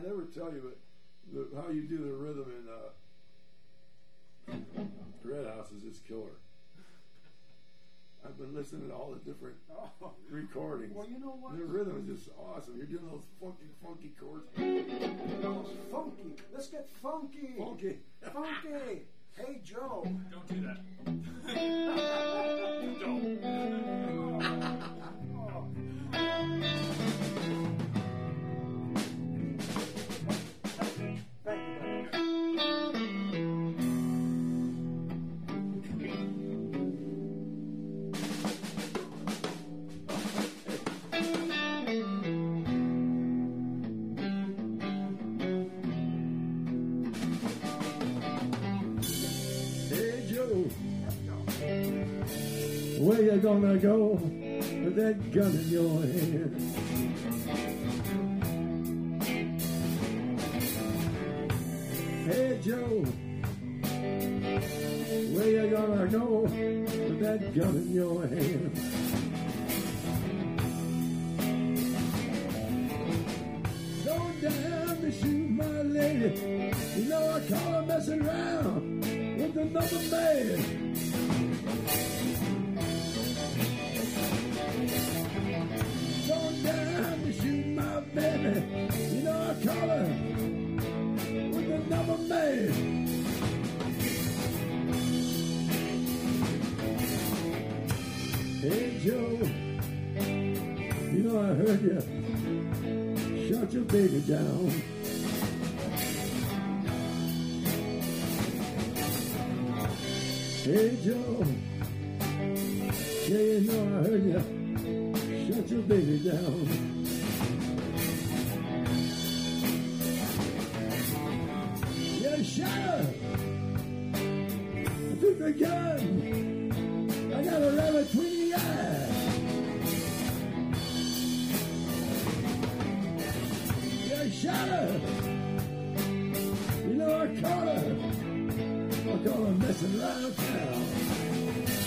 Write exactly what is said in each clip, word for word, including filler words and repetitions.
never tell you but the, how you do the rhythm in uh, Red House is just killer. I've been listening to all the different Oh. recordings. Well, you know what? The rhythm is just awesome. You're doing those funky, funky chords. Those funky. Let's get funky. Funky. Funky. Hey, Joe. Don't do that. Don't. Thank you, buddy. Hey, Joe. Where you gonna go with that gun in your hand? Hey, Joe. Where you gonna go with that gun in your hand? Go down to shoot my lady. You know I call her messing around with another man. Go down to shoot my baby. You know I call her with another man. Hey Joe, you know I heard you shut your baby down. Hey Joe, yeah, you know I heard you shut your baby down. Yeah, shut her. I took the gun. I got a rabbit between the eyes. Yeah, shut her. You know I caught her. I call her messing around town.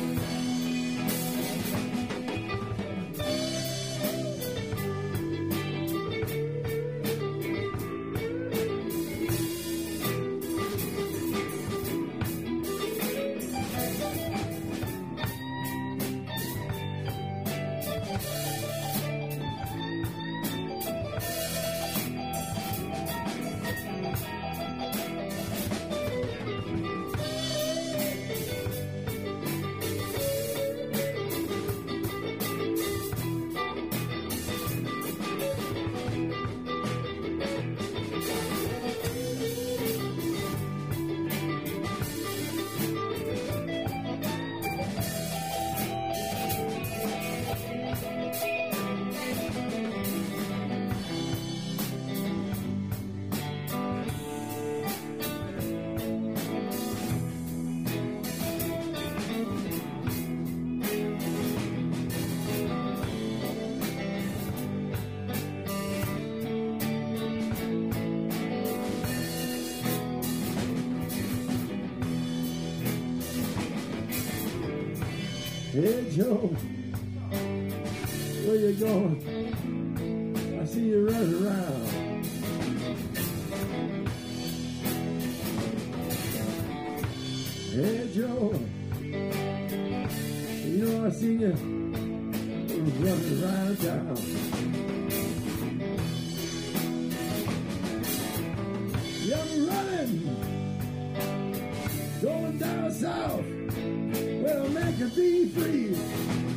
Hey Joe, where you going? I see you running around. Hey Joe, you know I see you running around town. You're running, going down south. Well, a man can be free.